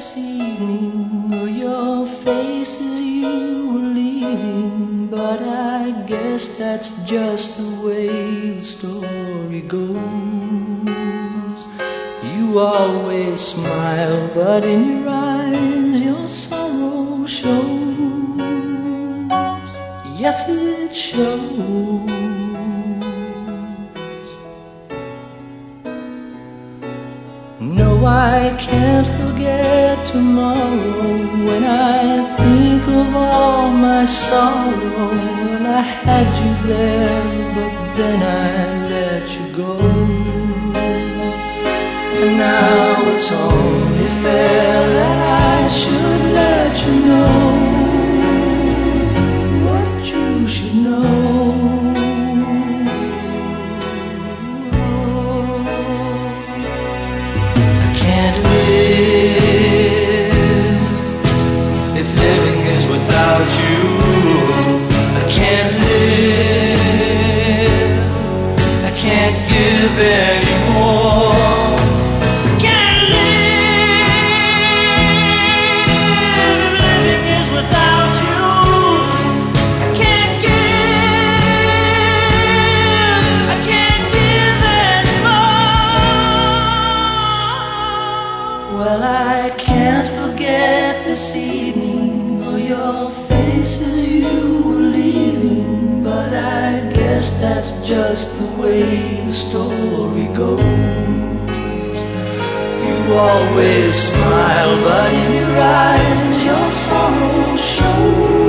this evening, or your face as you were leaving, but I guess that's just the way the story goes. You always smile, but in your eyes your sorrow shows. Yes, it shows. No, I can't forget tomorrow. When I think of all my sorrow, well, I had you there, but then I let you go. And now it's only fair that I should let you know what you should know. Can't live if living is without you. I can't live, I can't give anymore. I can't live if living is without you. I can't give, I can't give anymore. Well, I can't forget this evening, or your face as you were leaving, but I guess that's just the way the story goes. You always smile, but in your eyes your sorrow shows.